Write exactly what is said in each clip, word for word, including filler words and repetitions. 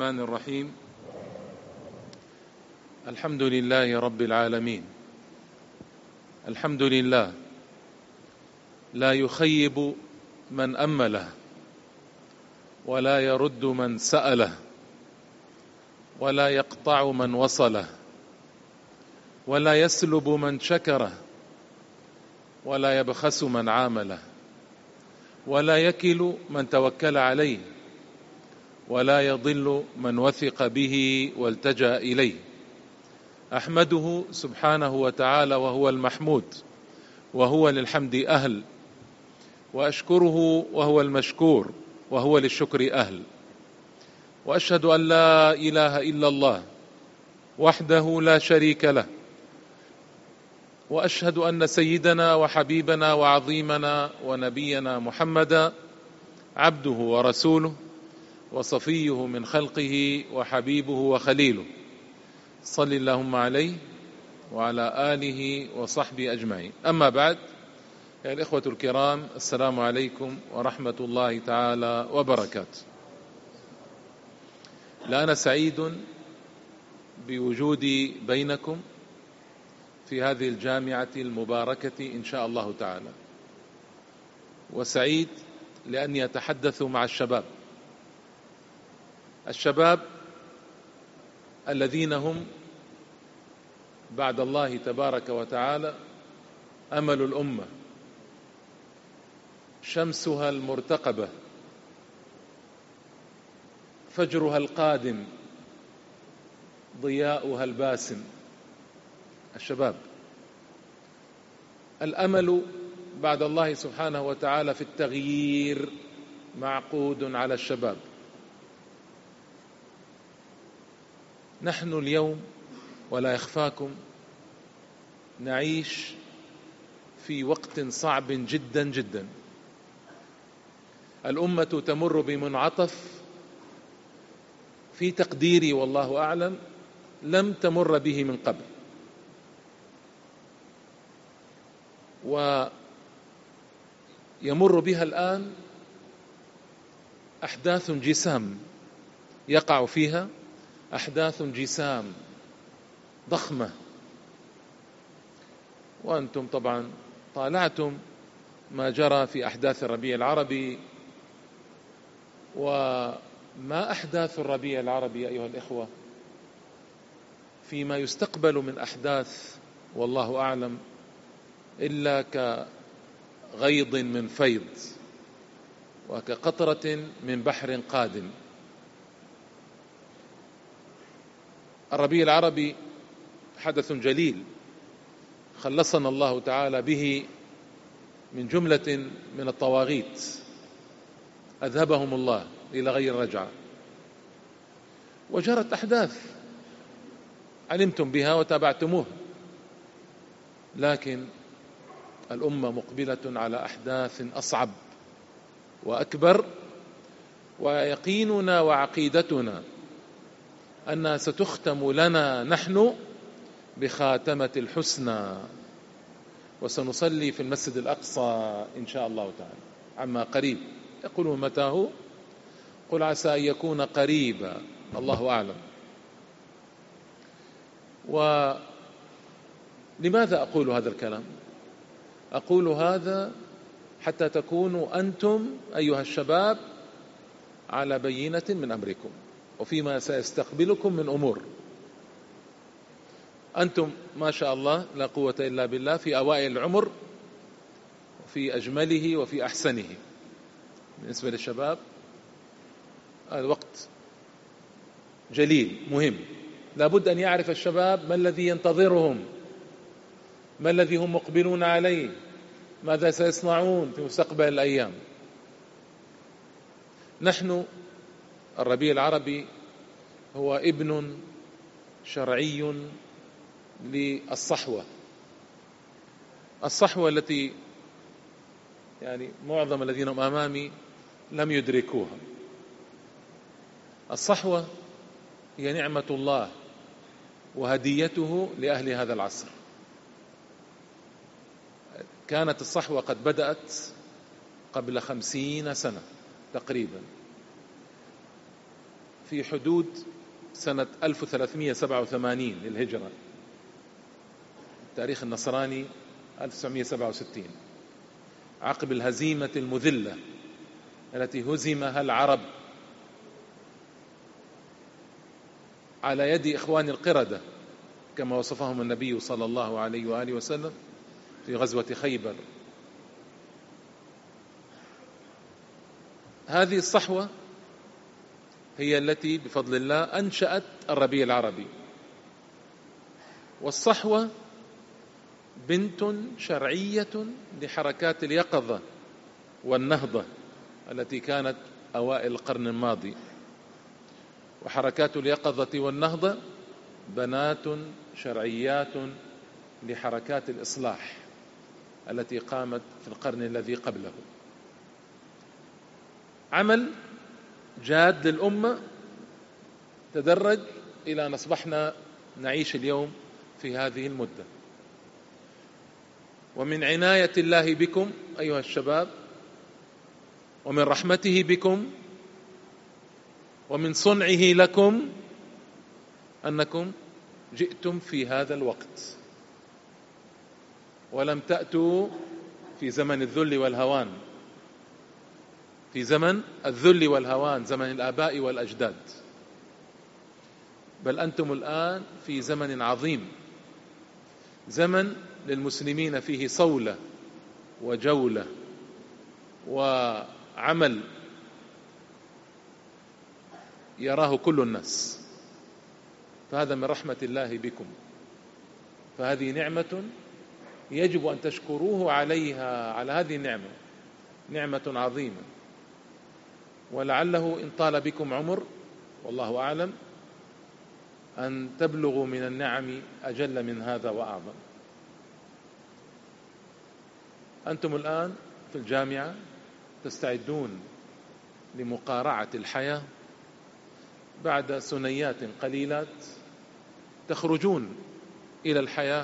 الرحمن الرحيم. الحمد لله رب العالمين. الحمد لله لا يخيب من أمله ولا يرد من سأله ولا يقطع من وصله ولا يسلب من شكره ولا يبخس من عامله ولا يكل من توكل عليه ولا يضل من وثق به والتجأ إليه. أحمده سبحانه وتعالى وهو المحمود وهو للحمد أهل، وأشكره وهو المشكور وهو للشكر أهل، وأشهد أن لا إله إلا الله وحده لا شريك له، وأشهد أن سيدنا وحبيبنا وعظيمنا ونبينا محمدا عبده ورسوله وصفيه من خلقه وحبيبه وخليله، صل اللهم عليه وعلى آله وصحبه أجمعين. أما بعد، يا الإخوة الكرام، السلام عليكم ورحمة الله تعالى وبركاته. لأنا سعيد بوجودي بينكم في هذه الجامعة المباركة إن شاء الله تعالى، وسعيد لأني أتحدث مع الشباب الشباب الذين هم بعد الله تبارك وتعالى أمل الأمة، شمسها المرتقبة، فجرها القادم، ضياؤها الباسم. الشباب الأمل بعد الله سبحانه وتعالى في التغيير معقود على الشباب. نحن اليوم ولا يخفاكم نعيش في وقت صعب جدا جدا. الأمة تمر بمنعطف في تقديري والله أعلم لم تمر به من قبل، ويمر بها الآن أحداث جسام يقع فيها أحداث جسام ضخمة. وأنتم طبعا طالعتم ما جرى في أحداث الربيع العربي، وما أحداث الربيع العربي أيها الإخوة فيما يستقبل من أحداث والله أعلم إلا كغيض من فيض وكقطرة من بحر قادم. الربيع العربي حدث جليل خلصنا الله تعالى به من جملة من الطواغيت أذهبهم الله إلى غير رجعة، وجرت أحداث علمتم بها وتابعتموها، لكن الأمة مقبلة على أحداث أصعب وأكبر، ويقيننا وعقيدتنا أنها ستختم لنا نحن بخاتمة الحسنى، وسنصلي في المسجد الأقصى إن شاء الله تعالى عما قريب. يقولون متى هو؟ قل عسى أن يكون قريبا، الله أعلم. ولماذا أقول هذا الكلام؟ أقول هذا حتى تكونوا أنتم أيها الشباب على بينة من أمركم وفيما سيستقبلكم من أمور. أنتم ما شاء الله لا قوة إلا بالله في أوائل العمر وفي أجمله وفي أحسنه. بالنسبة للشباب الوقت جليل مهم، لابد أن يعرف الشباب ما الذي ينتظرهم، ما الذي هم مقبلون عليه، ماذا سيصنعون في مستقبل الأيام. نحن الربيع العربي هو ابن شرعي للصحوة، الصحوة التي يعني معظم الذين هم أمامي لم يدركوها. الصحوة هي نعمة الله وهديته لأهل هذا العصر. كانت الصحوة قد بدأت قبل خمسين سنة تقريبا في حدود سنة ألف وثلاثمئة وسبعة وثمانين للهجرة، التاريخ النصراني ألف وتسعمئة وسبعة وستين، عقب الهزيمة المذلة التي هزمها العرب على يد إخوان القردة كما وصفهم النبي صلى الله عليه وآله وسلم في غزوة خيبر. هذه الصحوة هي التي بفضل الله أنشأت الربيع العربي، والصحوة بنت شرعية لحركات اليقظة والنهضة التي كانت أوائل القرن الماضي. وحركات اليقظة والنهضة بنات شرعيات لحركات الإصلاح التي قامت في القرن الذي قبله. عمل جاد للأمة تدرج إلى أن أصبحنا نعيش اليوم في هذه المدة. ومن عناية الله بكم أيها الشباب، ومن رحمته بكم، ومن صنعه لكم أنكم جئتم في هذا الوقت، ولم تأتوا في زمن الذل والهوان، في زمن الذل والهوان، زمن الآباء والأجداد، بل أنتم الآن في زمن عظيم، زمن للمسلمين فيه صولة وجولة وعمل يراه كل الناس. فهذا من رحمة الله بكم، فهذه نعمة يجب أن تشكروه عليها، على هذه النعمة، نعمة عظيمة. ولعله إن طال بكم عمر والله أعلم أن تبلغوا من النعم أجل من هذا وأعظم. أنتم الآن في الجامعة تستعدون لمقارعة الحياة، بعد ثنيات قليلات تخرجون إلى الحياة،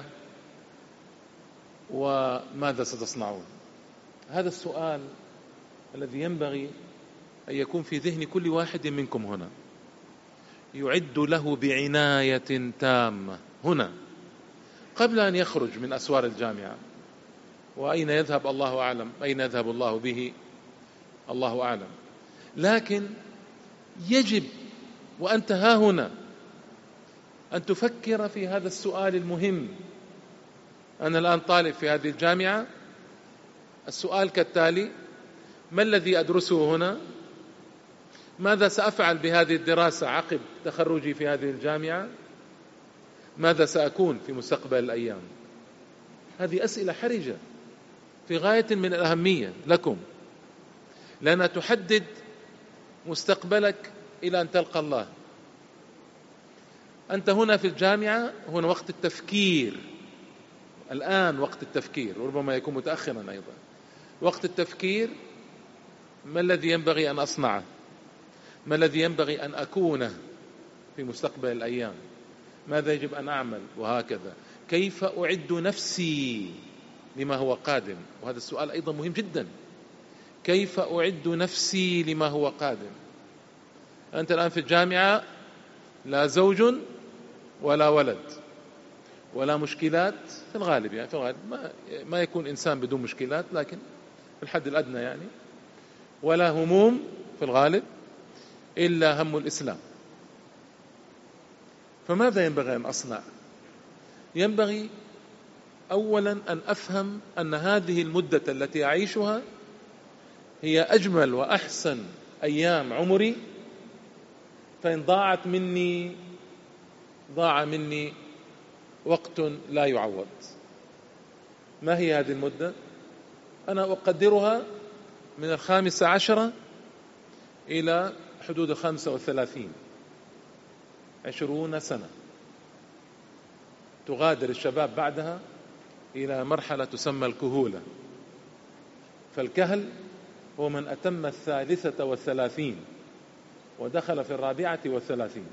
وماذا ستصنعون؟ هذا السؤال الذي ينبغي أن يكون في ذهن كل واحد منكم هنا، يعد له بعناية تامة هنا قبل أن يخرج من أسوار الجامعة. وأين يذهب الله أعلم، أين يذهب الله به الله أعلم، لكن يجب وأنت ها هنا أن تفكر في هذا السؤال المهم. أنا الآن طالب في هذه الجامعة، السؤال كالتالي: ما الذي أدرسه هنا؟ ماذا سأفعل بهذه الدراسة عقب تخرجي في هذه الجامعة؟ ماذا سأكون في مستقبل الأيام؟ هذه أسئلة حرجة في غاية من الأهمية لكم، لأنها تحدد مستقبلك إلى أن تلقى الله. أنت هنا في الجامعة، هنا وقت التفكير، الآن وقت التفكير، وربما يكون متأخرا أيضا. وقت التفكير: ما الذي ينبغي أن أصنعه؟ ما الذي ينبغي أن أكونه في مستقبل الأيام؟ ماذا يجب أن أعمل؟ وهكذا. كيف أعد نفسي لما هو قادم؟ وهذا السؤال أيضا مهم جدا. كيف أعد نفسي لما هو قادم؟ أنت الآن في الجامعة، لا زوج ولا ولد ولا مشكلات في الغالب، يعني في الغالب ما, ما يكون إنسان بدون مشكلات، لكن في الحد الأدنى يعني، ولا هموم في الغالب إلا هم الإسلام. فماذا ينبغي أن أصنع؟ ينبغي أولا أن أفهم أن هذه المدة التي أعيشها هي أجمل وأحسن أيام عمري، فإن ضاعت مني ضاع مني وقت لا يعوض. ما هي هذه المدة؟ أنا أقدرها من الخامسة عشرة إلى حدود الخمسة والثلاثين، عشرون سنة. تغادر الشباب بعدها إلى مرحلة تسمى الكهولة. فالكهل هو من أتم الثالثة والثلاثين ودخل في الرابعة والثلاثين.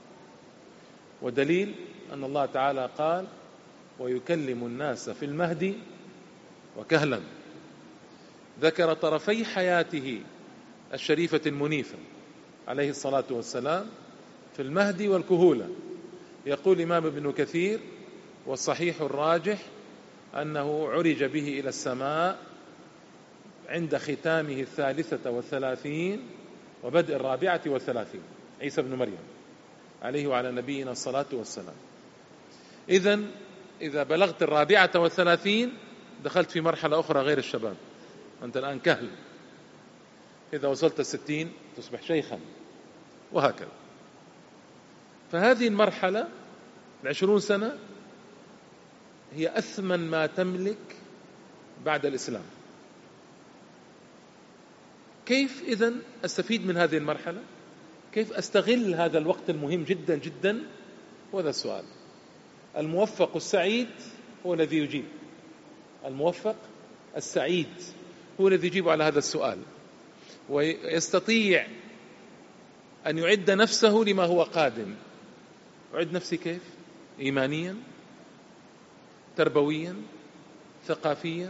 ودليل أن الله تعالى قال: ويكلم الناس في المهد وكهلا. ذكر طرفي حياته الشريفة المنيفة عليه الصلاة والسلام، في المهد والكهولة. يقول الإمام ابن كثير: والصحيح الراجح أنه عرج به إلى السماء عند ختامه الثالثة والثلاثين وبدء الرابعة والثلاثين، عيسى بن مريم عليه وعلى نبينا الصلاة والسلام. إذن إذا بلغت الرابعة والثلاثين دخلت في مرحلة أخرى غير الشباب، أنت الآن كهل. إذا وصلت الستين تصبح شيخا، وهكذا. فهذه المرحلة العشرون سنة هي أثمن ما تملك بعد الإسلام. كيف إذن أستفيد من هذه المرحلة؟ كيف أستغل هذا الوقت المهم جدا جدا؟ وهذا السؤال. الموفق السعيد هو الذي يجيب، الموفق السعيد هو الذي يجيب على هذا السؤال، ويستطيع أن يعد نفسه لما هو قادم. أعد نفسي كيف؟ إيمانيا، تربويا، ثقافيا،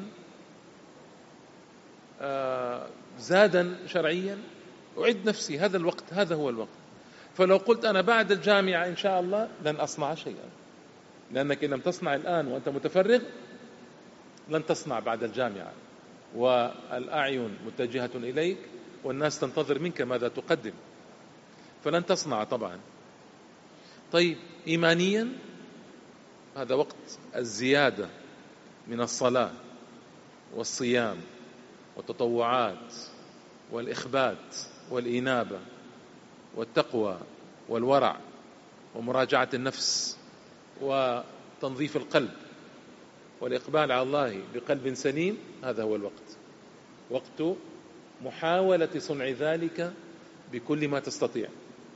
آه زادا شرعيا. أعد نفسي، هذا الوقت، هذا هو الوقت. فلو قلت أنا بعد الجامعة إن شاء الله لن أصنع شيئا، لأنك إن لم تصنع الآن وأنت متفرغ لن تصنع بعد الجامعة، والأعين متجهة إليك والناس تنتظر منك ماذا تقدم، فلن تصنع طبعا. طيب إيمانيا، هذا وقت الزيادة من الصلاة والصيام والتطوعات والإخبات والإنابة والتقوى والورع ومراجعة النفس وتنظيف القلب والإقبال على الله بقلب سليم. هذا هو الوقت، وقت محاولة صنع ذلك بكل ما تستطيع.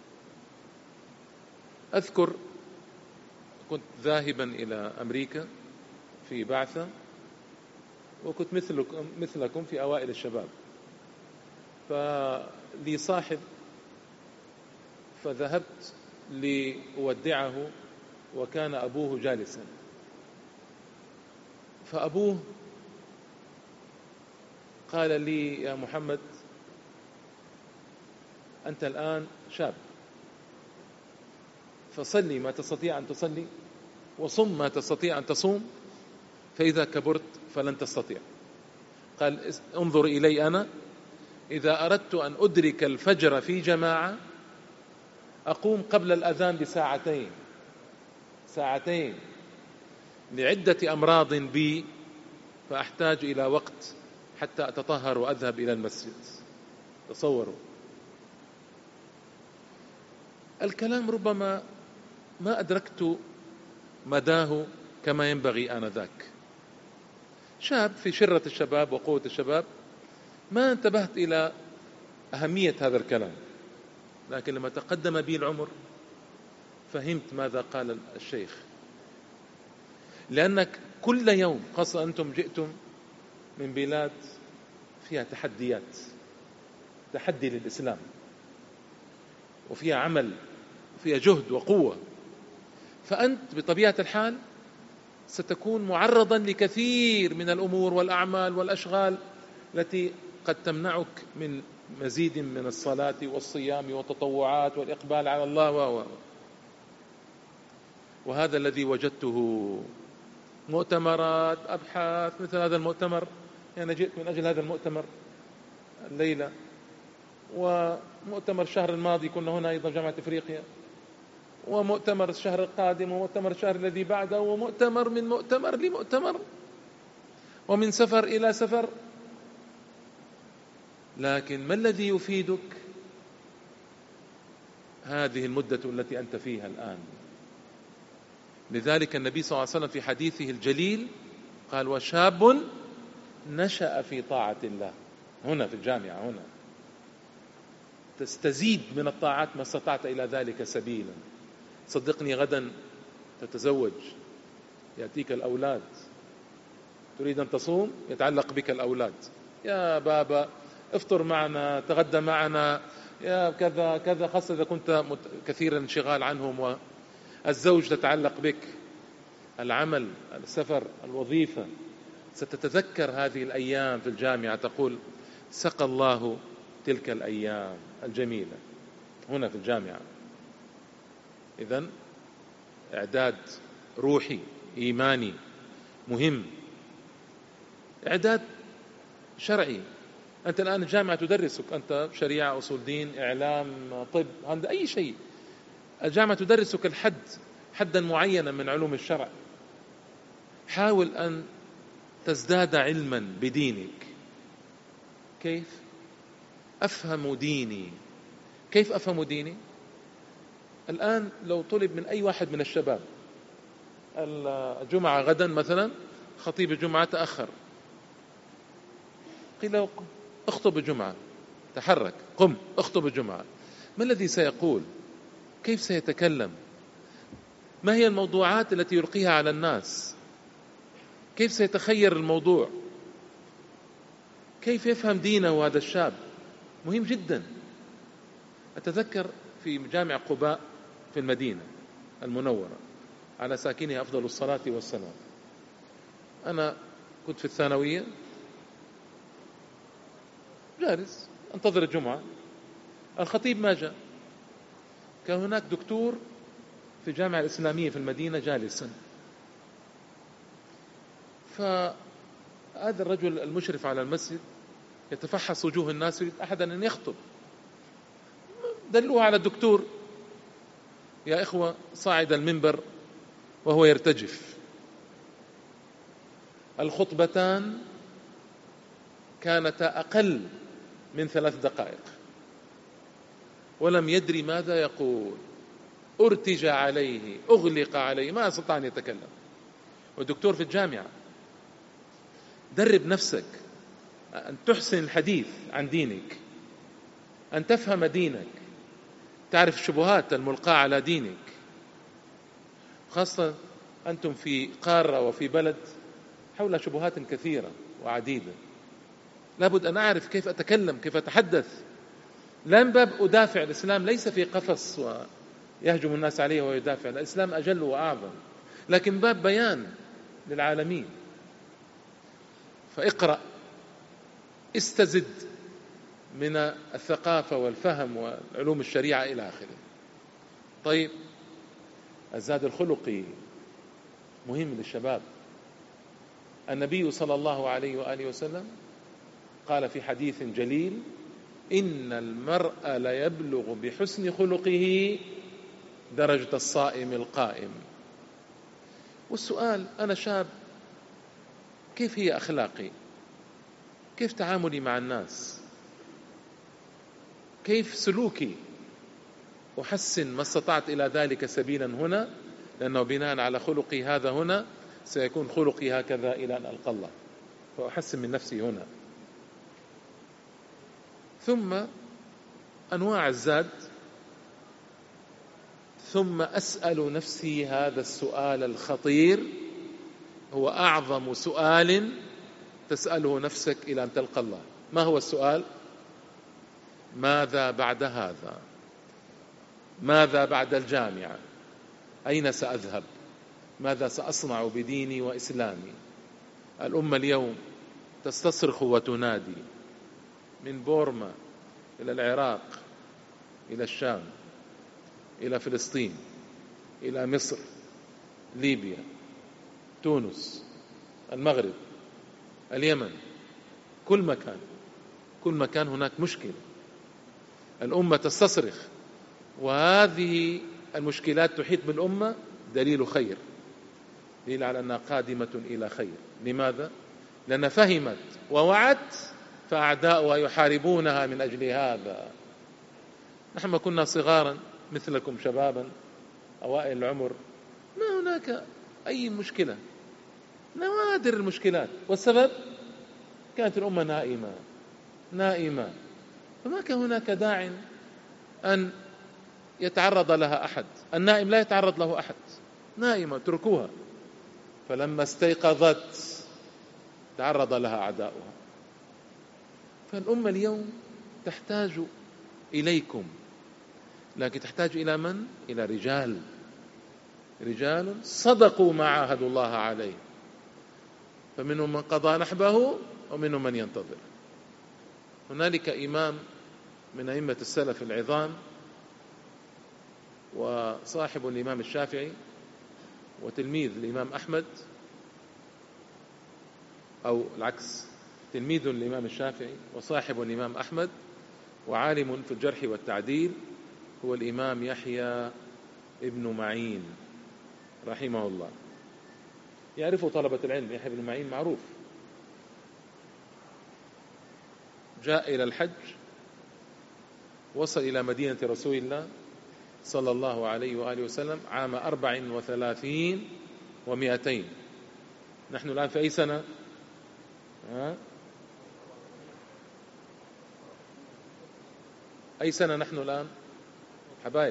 أذكر كنت ذاهبا إلى أمريكا في بعثة، وكنت مثلكم, مثلكم في أوائل الشباب، فلي صاحب فذهبت لأودعه وكان أبوه جالسا. فأبوه قال لي: يا محمد، أنت الآن شاب، فصلي ما تستطيع أن تصلي وصم ما تستطيع أن تصوم، فإذا كبرت فلن تستطيع. قال: انظر إلي أنا، إذا أردت أن أدرك الفجر في جماعة أقوم قبل الأذان بساعتين ساعتين لعدة أمراض بي، فأحتاج إلى وقت حتى أتطهر وأذهب إلى المسجد. تصوروا الكلام، ربما ما أدركت مداه كما ينبغي آنذاك. شاب في شرة الشباب وقوة الشباب، ما انتبهت إلى أهمية هذا الكلام، لكن لما تقدم بي العمر فهمت ماذا قال الشيخ. لأنك كل يوم، خاصة أنتم جئتم من بلاد فيها تحديات، تحدي للإسلام، وفيها عمل وفيها جهد وقوة، فأنت بطبيعة الحال ستكون معرضا لكثير من الأمور والأعمال والأشغال التي قد تمنعك من مزيد من الصلاة والصيام والتطوعات والإقبال على الله و وهذا الذي وجدته. مؤتمرات، أبحاث مثل هذا المؤتمر، يعني جئت من أجل هذا المؤتمر الليلة، ومؤتمر الشهر الماضي كنا هنا أيضا جامعة إفريقيا، ومؤتمر الشهر القادم، ومؤتمر الشهر الذي بعده، ومؤتمر من مؤتمر لمؤتمر، ومن سفر إلى سفر. لكن ما الذي يفيدك؟ هذه المدة التي أنت فيها الآن. لذلك النبي صلى الله عليه وسلم في حديثه الجليل قال: وشاب نشأ في طاعة الله. هنا في الجامعة، هنا تستزيد من الطاعات ما استطعت إلى ذلك سبيلا. صدقني غدا تتزوج، يأتيك الأولاد، تريد أن تصوم، يتعلق بك الأولاد: يا بابا افطر معنا، تغدى معنا، يا كذا كذا، خاصة إذا كنت كثير الانشغال عنهم. والزوج تتعلق بك، العمل، السفر، الوظيفة. ستتذكر هذه الأيام في الجامعة، تقول: سقى الله تلك الأيام الجميلة هنا في الجامعة. إذن إعداد روحي إيماني مهم، إعداد شرعي. أنت الآن الجامعة تدرسك، أنت شريعة، أصول دين، إعلام، طب، هذا أي شيء، الجامعة تدرسك الحد حدا معينا من علوم الشرع. حاول أن تزداد علما بدينك. كيف أفهم ديني؟ كيف أفهم ديني؟ الآن لو طلب من أي واحد من الشباب، الجمعة غدا مثلا، خطيب الجمعة تأخر، قيل له اخطب الجمعة، تحرك، قم اخطب الجمعة، ما الذي سيقول؟ كيف سيتكلم؟ ما هي الموضوعات التي يلقيها على الناس؟ كيف سيتخير الموضوع؟ كيف يفهم دينه هذا الشاب؟ مهم جدا. أتذكر في جامع قباء في المدينة المنورة على ساكنها أفضل الصلاة والسلام، أنا كنت في الثانوية جالس انتظر الجمعة، الخطيب ما جاء، كان هناك دكتور في الجامعة الإسلامية في المدينة جالسا، فهذا الرجل المشرف على المسجد يتفحص وجوه الناس، يريد أحدا أن يخطب، دلوه على الدكتور، يا إخوة صاعد المنبر وهو يرتجف. الخطبتان كانتا أقل من ثلاث دقائق ولم يدري ماذا يقول، ارتجى عليه، أغلق عليه، ما استطاع أن يتكلم. والدكتور في الجامعة. درب نفسك أن تحسن الحديث عن دينك، أن تفهم دينك، تعرف الشبهات الملقاة على دينك، خاصة أنتم في قارة وفي بلد حول شبهات كثيرة وعديدة. لابد أن أعرف كيف أتكلم، كيف أتحدث، لا من باب أدافع. الإسلام ليس في قفص ويهجم الناس عليه ويدافع، الإسلام أجل وأعظم، لكن باب بيان للعالمين. فاقرأ، استزد من الثقافة والفهم وعلوم الشريعة إلى آخره. طيب، الزاد الخلقي مهم للشباب. النبي صلى الله عليه وآله وسلم قال في حديث جليل: إن المرء ليبلغ بحسن خلقه درجة الصائم القائم. والسؤال، أنا شاب، كيف هي أخلاقي؟ كيف تعاملي مع الناس؟ كيف سلوكي؟ أحسن ما استطعت إلى ذلك سبيلا هنا، لأنه بناء على خلقي هذا هنا سيكون خلقي هكذا إلى أن ألقى الله، فأحسن من نفسي هنا. ثم أنواع الزاد، ثم أسأل نفسي هذا السؤال الخطير، هو أعظم سؤال تسأله نفسك إلى أن تلقى الله. ما هو السؤال؟ ماذا بعد هذا؟ ماذا بعد الجامعة؟ أين سأذهب؟ ماذا سأصنع بديني وإسلامي؟ الأمة اليوم تستصرخ وتنادي، من بورما إلى العراق، إلى الشام، إلى فلسطين، إلى مصر، ليبيا، تونس، المغرب، اليمن، كل مكان كل مكان هناك مشكلة. الأمة تستصرخ، وهذه المشكلات تحيط بالأمة، دليل خير، دليل على أنها قادمة إلى خير. لماذا؟ لأنها فهمت ووعت، فأعداؤها يحاربونها من أجل هذا. نحن كنا صغارا مثلكم شبابا أوائل العمر، ما هناك أي مشكلة، نوادر المشكلات، والسبب كانت الأمة نائمة نائمة، فما كان هناك داع أن يتعرض لها أحد. النائم لا يتعرض له أحد، نائمة اتركوها. فلما استيقظت تعرض لها أعداؤها. فالأمة اليوم تحتاج إليكم، لكن تحتاج إلى من؟ إلى رجال رجال صدقوا ما عاهدوا الله عليه، فمنهم من قضى نحبه ومنهم من ينتظر. هنالك إمام من أئمة السلف العظام وصاحب الإمام الشافعي وتلميذ الإمام أحمد، أو العكس، تلميذ الإمام الشافعي وصاحب الإمام أحمد وعالم في الجرح والتعديل، هو الإمام يحيى ابن معين رحمه الله. يعرفه طلبة العلم، يحيى بن معين معروف. جاء إلى الحج، وصل إلى مدينة رسول الله صلى الله عليه وآله وسلم عام أربع وثلاثين ومئتين. نحن الآن في أي سنة؟ ها؟ أي سنة نحن الآن حبايب؟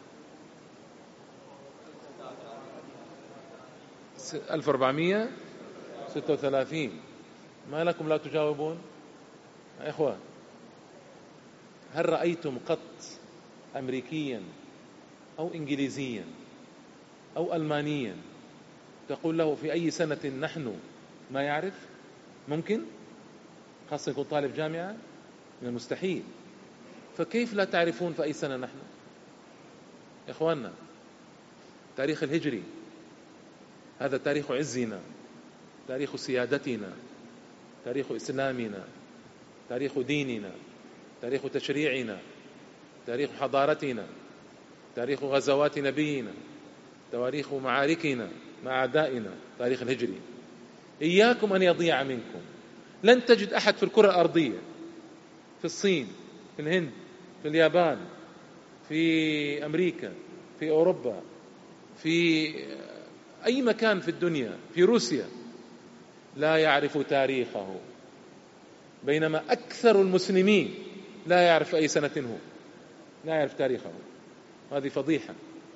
ألف وأربعمائة وستة وثلاثين. ما لكم لا تجاوبون يا إخوان؟ هل رأيتم قط أمريكيا أو إنجليزيا أو ألمانيا تقول له في أي سنة نحن؟ ما يعرف؟ ممكن؟ خاصة يكون طالب جامعة؟ من المستحيل. فكيف لا تعرفون في أي سنة نحن يا إخواننا؟ تاريخ الهجري هذا تاريخ عزنا، تاريخ سيادتنا، تاريخ إسلامنا، تاريخ ديننا، تاريخ تشريعنا، تاريخ حضارتنا، تاريخ غزوات نبينا، تواريخ معاركنا مع أعدائنا، تاريخ الهجري. إياكم أن يضيع منكم. لن تجد أحد في الكرة الأرضية، في الصين، في الهند، في اليابان، في أمريكا، في أوروبا، في أي مكان في الدنيا، في روسيا، لا يعرف تاريخه، بينما أكثر المسلمين لا يعرف أي سنة هو، لا يعرف تاريخه. هذه فضيحة.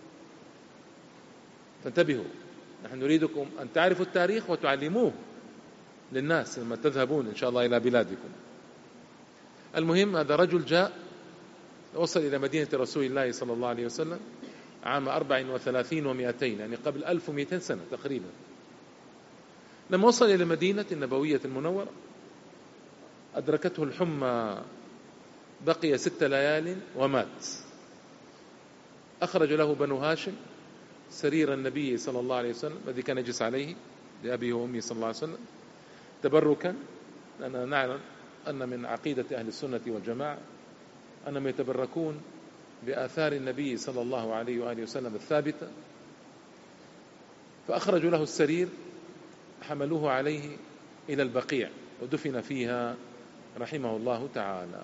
فانتبهوا، نحن نريدكم أن تعرفوا التاريخ وتعلموه للناس لما تذهبون إن شاء الله إلى بلادكم. المهم، هذا رجل جاء وصل إلى مدينة رسول الله صلى الله عليه وسلم عام أربع وثلاثين ومئتين، يعني قبل ألف ومئتين سنة تقريبا. لما وصل إلى المدينة النبوية المنورة أدركته الحمى، بقي ست ليال ومات. أخرج له بنو هاشم سرير النبي صلى الله عليه وسلم الذي كان يجلس عليه لأبيه وأمه صلى الله عليه وسلم تبركا، لأننا نعلم أن من عقيدة أهل السنة والجماعة أنهم يتبركون بآثار النبي صلى الله عليه وآله وسلم الثابتة. فأخرجوا له السرير، حملوه عليه إلى البقيع ودفن فيها رحمه الله تعالى.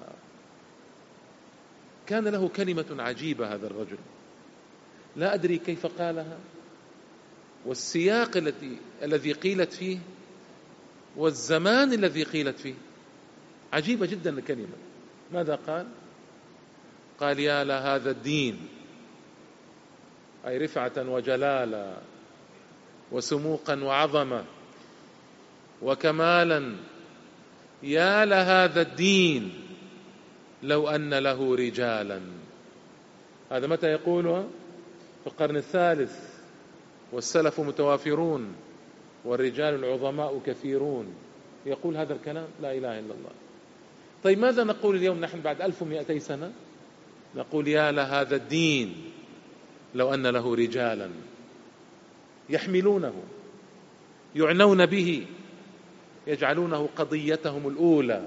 كان له كلمة عجيبة هذا الرجل، لا أدري كيف قالها، والسياق الذي الذي قيلت فيه والزمان الذي قيلت فيه عجيبة جدا الكلمة. ماذا قال؟ قال: يا لهذا الدين، أي رفعة وجلالا وسموقا وعظمة وكمالا، يا لهذا الدين لو أن له رجالا. هذا متى يقولها؟ في القرن الثالث، والسلف متوافرون والرجال العظماء كثيرون. يقول هذا الكلام، لا إله إلا الله. طيب ماذا نقول اليوم نحن بعد ألف ومئتي سنة؟ نقول: يا لهذا الدين لو أن له رجالا يحملونه، يعنون به، يجعلونه قضيتهم الأولى،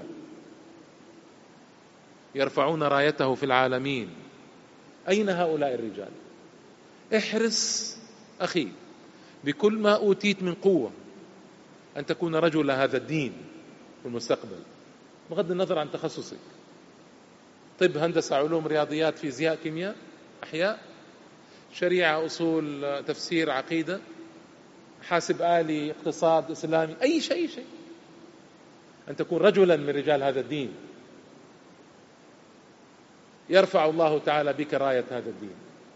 يرفعون رايته في العالمين. أين هؤلاء الرجال؟ احرص أخي بكل ما أوتيت من قوة أن تكون رجل هذا الدين في المستقبل، بغض النظر عن تخصصك. طب، هندسة، علوم، رياضيات، فيزياء، كيمياء، أحياء، شريعة، أصول، تفسير، عقيدة، حاسب آلي، اقتصاد إسلامي، أي شيء شيء أن تكون رجلا من رجال هذا الدين، يرفع الله تعالى بك راية هذا الدين.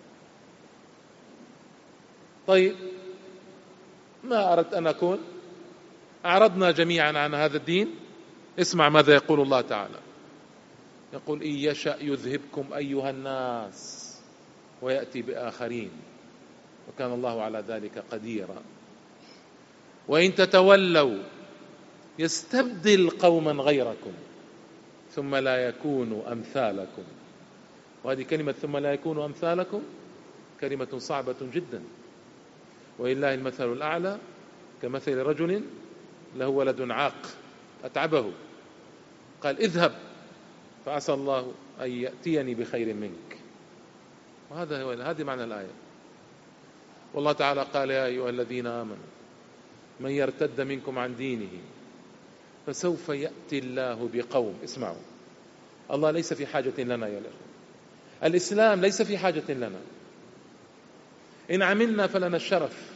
طيب، ما أردت أن أكون، أعرضنا جميعا عن هذا الدين. اسمع ماذا يقول الله تعالى. يقول: إن يشأ يذهبكم أيها الناس ويأتي بآخرين وكان الله على ذلك قديرا، وإن تتولوا يستبدل قوما غيركم ثم لا يكونوا أمثالكم. وهذه كلمة ثم لا يكونوا أمثالكم كلمة صعبة جدا. ولله المثل الأعلى، كمثل رجل له ولد عاق أتعبه، قال اذهب فعسى الله أن يأتيني بخير منك. وهذا هو هذه معنى الآية. والله تعالى قال يا أيها الذين آمنوا من يرتد منكم عن دينه فسوف يأتي الله بقوم. اسمعوا، الله ليس في حاجة لنا يا الأخوة، الإسلام ليس في حاجة لنا. إن عملنا فلنا الشرف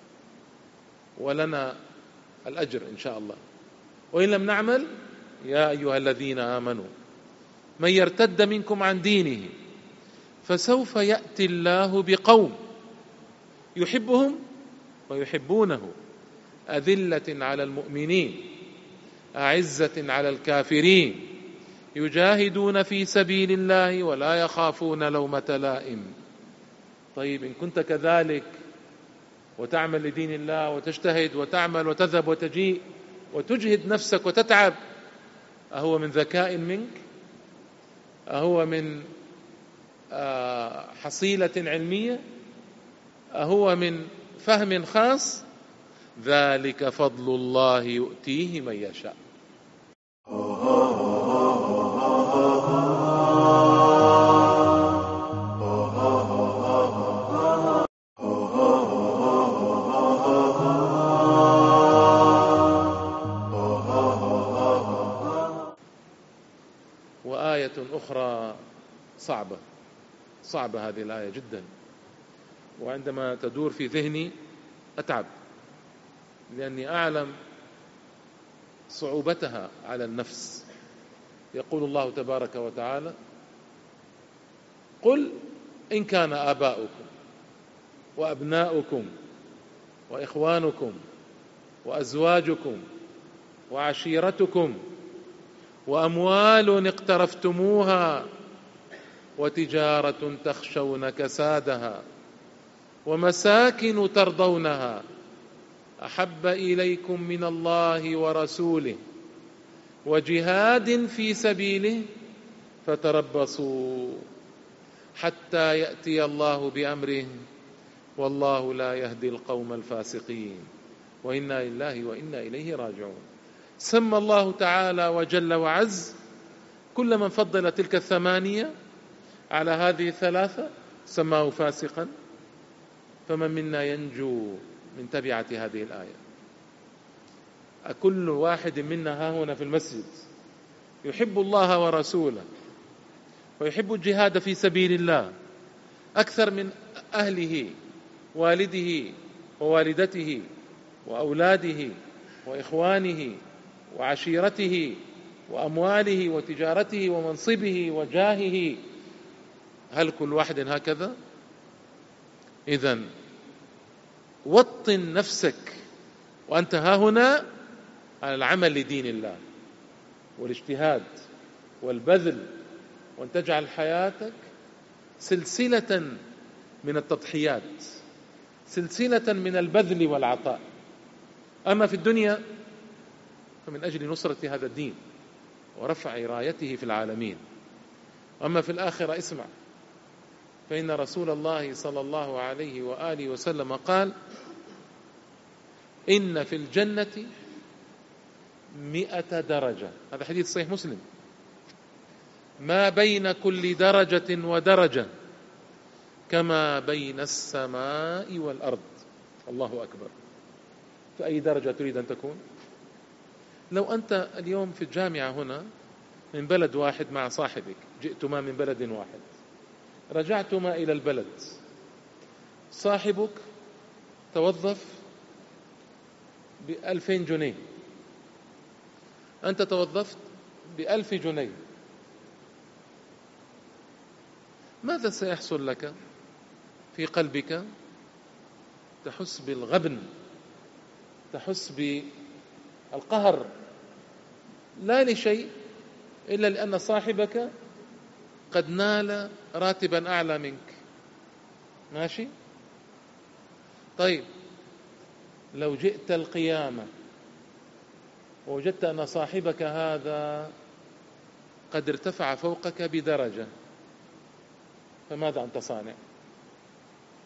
ولنا الأجر إن شاء الله، وإن لم نعمل يا أيها الذين آمنوا من يرتد منكم عن دينه فسوف يأتي الله بقوم يحبهم ويحبونه أذلة على المؤمنين أعزة على الكافرين يجاهدون في سبيل الله ولا يخافون لومة لائم. طيب إن كنت كذلك وتعمل لدين الله وتجتهد وتعمل وتذهب وتجيء وتجهد نفسك وتتعب، أهو من ذكاء منك؟ أهو من حصيلة علمية؟ أهو من فهم خاص؟ ذلك فضل الله يؤتيه من يشاء. وآية أخرى صعبة صعبة هذه الآية جدا، وعندما تدور في ذهني أتعب، لأني أعلم صعوبتها على النفس. يقول الله تبارك وتعالى قل إن كان آباؤكم وأبناؤكم وإخوانكم وأزواجكم وعشيرتكم وأموال اقترفتموها وتجارة تخشون كسادها ومساكن ترضونها أحب إليكم من الله ورسوله وجهاد في سبيله فتربصوا حتى يأتي الله بأمره والله لا يهدي القوم الفاسقين وإنا لله وإنا إليه راجعون. سمى الله تعالى وجل وعز كل من فضل تلك الثمانية على هذه الثلاثة سماه فاسقا، فمن منا ينجو من تبعة هذه الآية؟ أكل واحد منا ها هنا في المسجد يحب الله ورسوله ويحب الجهاد في سبيل الله أكثر من أهله، والده ووالدته وأولاده وإخوانه وعشيرته وأمواله وتجارته ومنصبه وجاهه؟ هل كل واحد هكذا؟ إذن وطن نفسك وأنت ها هنا على العمل لدين الله والاجتهاد والبذل، وأن تجعل حياتك سلسلة من التضحيات، سلسلة من البذل والعطاء. أما في الدنيا فمن أجل نصرة هذا الدين ورفع رايته في العالمين. أما في الآخرة اسمع، فإن رسول الله صلى الله عليه وآله وسلم قال إن في الجنة مئة درجة، هذا حديث صحيح مسلم، ما بين كل درجة ودرجة كما بين السماء والأرض. الله أكبر. فأي درجة تريد أن تكون؟ لو أنت اليوم في الجامعة هنا من بلد واحد مع صاحبك، جئتما من بلد واحد، رجعتما إلى البلد، صاحبك توظف بألفين جنيه، أنت توظفت بألف جنيه، ماذا سيحصل لك في قلبك؟ تحس بالغبن، تحس بالقهر، لا لشيء إلا لأن صاحبك قد نال راتبا أعلى منك. ماشي؟ طيب لو جئت القيامة ووجدت أن صاحبك هذا قد ارتفع فوقك بدرجة، فماذا أنت صانع؟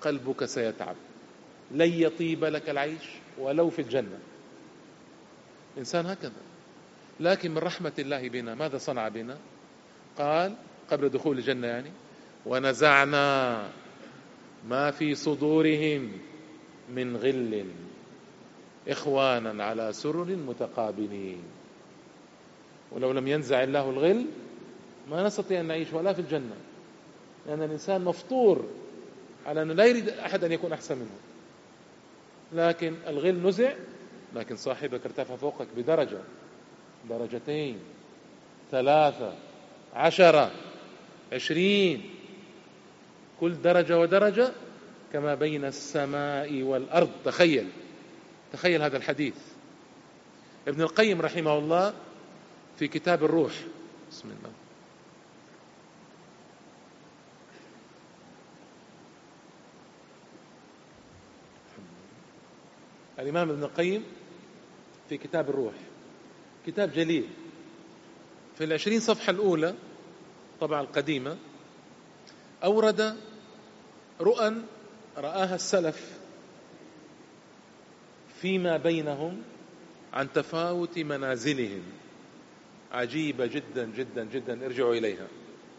قلبك سيتعب، لن يطيب لك العيش ولو في الجنة. إنسان هكذا. لكن من رحمة الله بنا ماذا صنع بنا؟ قال قبل دخول الجنة يعني: ونزعنا ما في صدورهم من غل إخوانا على سرر متقابلين. ولو لم ينزع الله الغل ما نستطيع أن نعيش ولا في الجنة، لأن الإنسان مفطور على أنه لا يريد أحد أن يكون أحسن منه. لكن الغل نزع، لكن صاحبك ارتفع فوقك بدرجة، درجتين، ثلاثة، عشرة، عشرين، كل درجة ودرجة كما بين السماء والأرض. تخيل تخيل هذا الحديث. ابن القيم رحمه الله في كتاب الروح، بسم الله، الإمام ابن القيم في كتاب الروح، كتاب جليل، في العشرين صفحة الأولى طبعا القديمة أورد رؤى رآها السلف فيما بينهم عن تفاوت منازلهم، عجيبة جدا جدا جدا، ارجعوا إليها.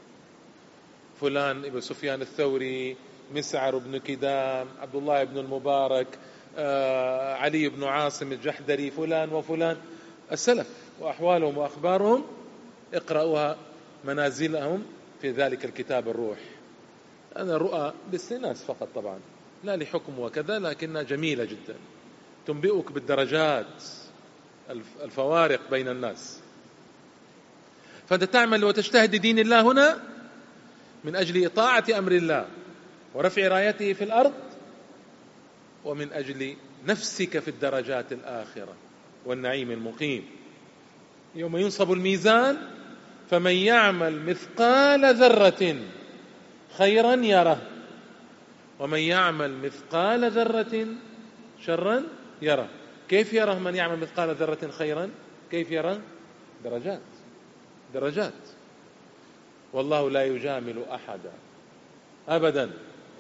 فلان ابن سفيان الثوري، مسعر بن كدام، عبد الله بن المبارك، آه، علي بن عاصم الجحدري، فلان وفلان، السلف وأحوالهم وأخبارهم، اقرأوها منازلهم في ذلك الكتاب الروح. أنا رؤى للناس فقط طبعا، لا لحكم وكذا، لكنها جميلة جدا، تنبئك بالدرجات، الفوارق بين الناس. فأنت تعمل وتجتهد دين الله هنا من أجل إطاعة أمر الله ورفع رايته في الأرض، ومن أجل نفسك في الدرجات الآخرة والنعيم المقيم. يوم ينصب الميزان فمن يعمل مثقال ذرة خيرا يره، ومن يعمل مثقال ذرة شرا يره. كيف يره من يعمل مثقال ذرة خيرا؟ كيف يره؟ درجات درجات. والله لا يجامل أحدا أبدا.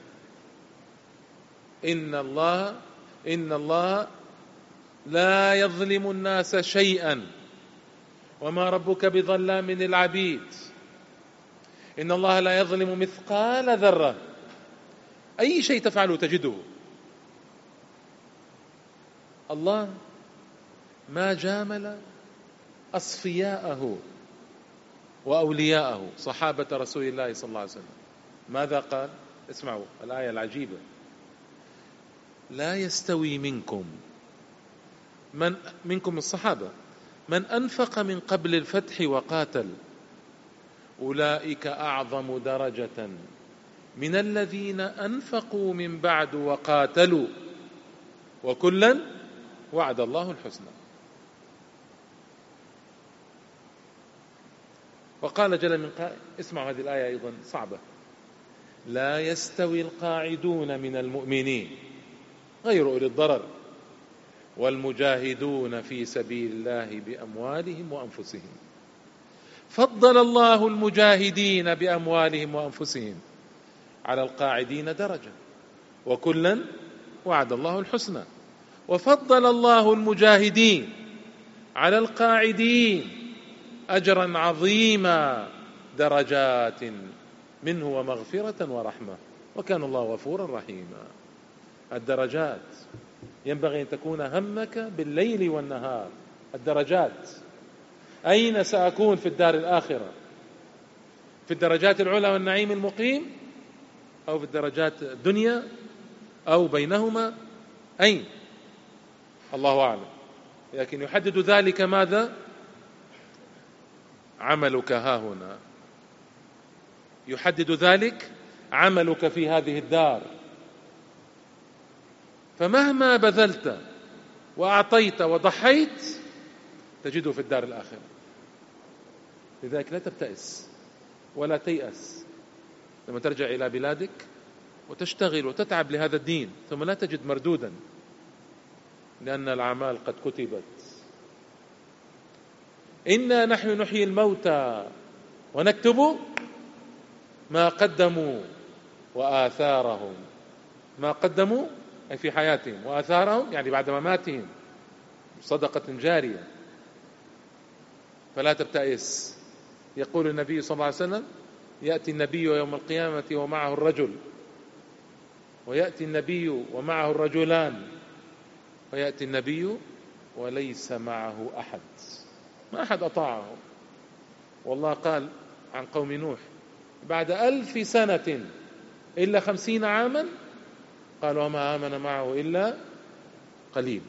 إن الله إن الله لا يظلم الناس شيئا وما ربك بظلام للعبيد. إن الله لا يظلم مثقال ذرة، أي شيء تفعله تجده. الله ما جامل أصفياءه وأولياءه صحابة رسول الله صلى الله عليه وسلم. ماذا قال؟ اسمعوا الآية العجيبة: لا يستوي منكم من منكم الصحابة من أنفق من قبل الفتح وقاتل أولئك أعظم درجة من الذين أنفقوا من بعد وقاتلوا وكلا وعد الله الحسنى. وقال جل من قائل، اسمعوا هذه الآية أيضا صعبة: لا يستوي القاعدون من المؤمنين غير أولي الضرر والمجاهدون في سبيل الله بأموالهم وأنفسهم. فضل الله المجاهدين بأموالهم وأنفسهم على القاعدين درجة وكلا وعد الله الحسنى. وفضل الله المجاهدين على القاعدين أجرا عظيما درجات منه ومغفرة ورحمة، وكان الله غفورا رحيما. الدرجات ينبغي أن تكون همك بالليل والنهار. الدرجات، أين سأكون في الدار الآخرة؟ في الدرجات العلى والنعيم المقيم، أو في الدرجات الدنيا، أو بينهما؟ أين؟ الله أعلم. لكن يحدد ذلك ماذا؟ عملك ها هنا، يحدد ذلك عملك في هذه الدار. فمهما بذلت وأعطيت وضحيت تجده في الدار الآخرة. لذلك لا تبتئس ولا تيأس لما ترجع إلى بلادك وتشتغل وتتعب لهذا الدين ثم لا تجد مردودا، لأن الأعمال قد كتبت. إنا نحن نحيي الموتى ونكتب ما قدموا وآثارهم ما قدموا أي في حياتهم، وآثارهم يعني بعد مماتهم، صدقة جارية. فلا تبتئس. يقول النبي صلى الله عليه وسلم: يأتي النبي يوم القيامة ومعه الرجل، ويأتي النبي ومعه الرجلان، ويأتي النبي وليس معه أحد، ما أحد أطاعه. والله قال عن قوم نوح: بعد ألف سنة إلا خمسين عاما، قال وما آمن معه إلا قليل.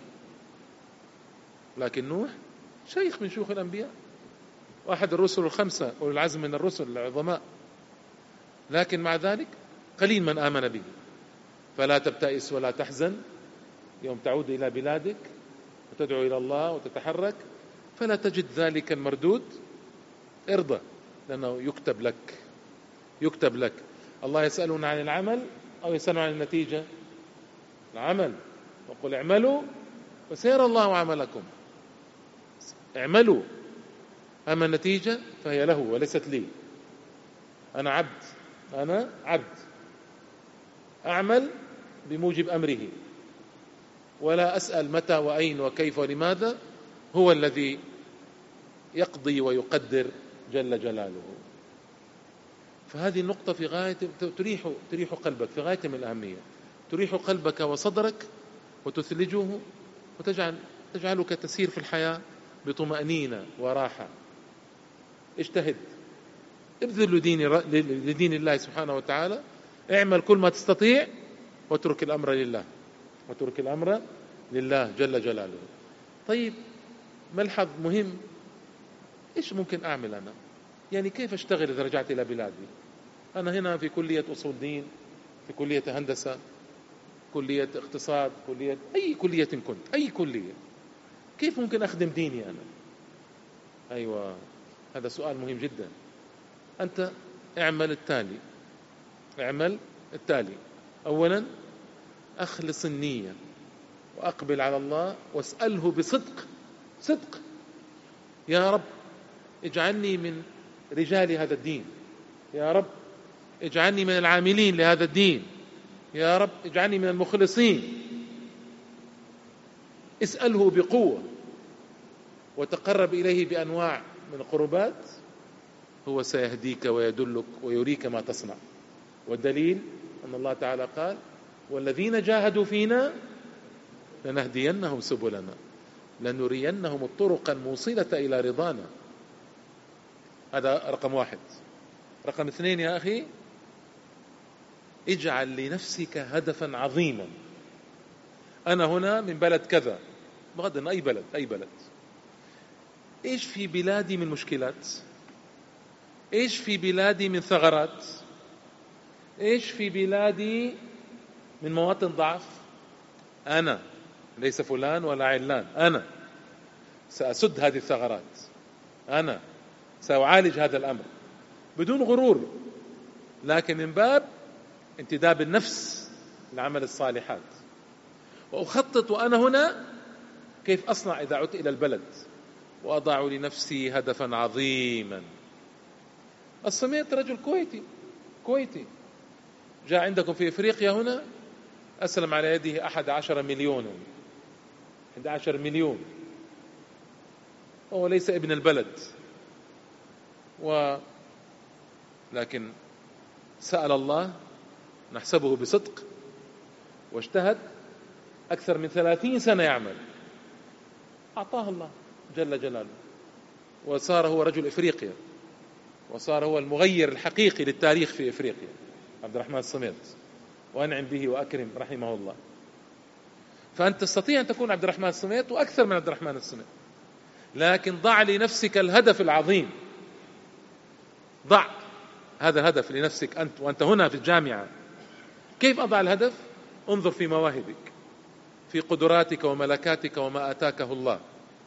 لكن نوح شيخ من شيوخ الأنبياء، واحد الرسل الخمسة أولي العزم من الرسل العظماء، لكن مع ذلك قليل من آمن به. فلا تبتئس ولا تحزن يوم تعود إلى بلادك وتدعو إلى الله وتتحرك فلا تجد ذلك المردود. ارضى، لأنه يكتب لك، يكتب لك. الله يسألون عن العمل أو يسألون عن النتيجة؟ العمل. وقل اعملوا وسيرى الله عملكم. اعملوا، أما النتيجة فهي له وليست لي. أنا عبد، أنا عبد أعمل بموجب أمره، ولا أسأل متى وأين وكيف ولماذا. هو الذي يقضي ويقدر جل جلاله. فهذه النقطة في غاية تريح تريح قلبك، في غاية من الأهمية، تريح قلبك وصدرك وتثلجه وتجعل تجعلك تسير في الحياة بطمأنينة وراحة. اجتهد، ابذل لدين, لدين الله سبحانه وتعالى، اعمل كل ما تستطيع، واترك الأمر لله، واترك الأمر لله جل جلاله. طيب، ملحظ مهم: إيش ممكن أعمل أنا؟ يعني كيف أشتغل إذا رجعت إلى بلادي؟ أنا هنا في كلية أصول دين، في كلية هندسة، كلية اقتصاد، كلية أي كلية كنت، أي كلية، كيف ممكن أخدم ديني أنا؟ أيوة، هذا سؤال مهم جدا. أنت اعمل التالي، اعمل التالي: أولا، أخلص النية وأقبل على الله واسأله بصدق، صدق: يا رب اجعلني من رجال هذا الدين، يا رب اجعلني من العاملين لهذا الدين، يا رب اجعلني من المخلصين. اسأله بقوة وتقرب إليه بأنواع من القربات، هو سيهديك ويدلك ويريك ما تصنع. والدليل أن الله تعالى قال: والذين جاهدوا فينا لنهدينهم سبلنا لنرينهم الطرق الموصلة إلى رضانا. هذا رقم واحد. رقم اثنين يا أخي: اجعل لنفسك هدفا عظيما. أنا هنا من بلد كذا، بغض أي بلد، أي بلد. إيش في بلادي من مشكلات؟ إيش في بلادي من ثغرات؟ إيش في بلادي من مواطن ضعف؟ أنا، ليس فلان ولا علان، أنا سأسد هذه الثغرات، أنا سأعالج هذا الأمر بدون غرور، لكن من باب انتداب النفس لعمل الصالحات. وأخطط وأنا هنا كيف أصنع إذا عدت إلى البلد، وأضع لنفسي هدفا عظيما. الصميت رجل كويتي، كويتي جاء عندكم في إفريقيا هنا، أسلم على يده أحد عشر مليونا، أحد عشر مليون. هو ليس ابن البلد، و لكن سأل الله، نحسبه بصدق، واجتهد أكثر من ثلاثين سنة يعمل، أعطاه الله جل جلاله، وصار هو رجل إفريقيا، وصار هو المغير الحقيقي للتاريخ في إفريقيا، عبد الرحمن الصميت، وأنعم به وأكرم رحمه الله. فأنت تستطيع أن تكون عبد الرحمن الصميت وأكثر من عبد الرحمن الصميت، لكن ضع لنفسك الهدف العظيم. ضع هذا الهدف لنفسك أنت وأنت هنا في الجامعة. كيف أضع الهدف؟ انظر في مواهبك، في قدراتك وملكاتك وما آتاكه الله،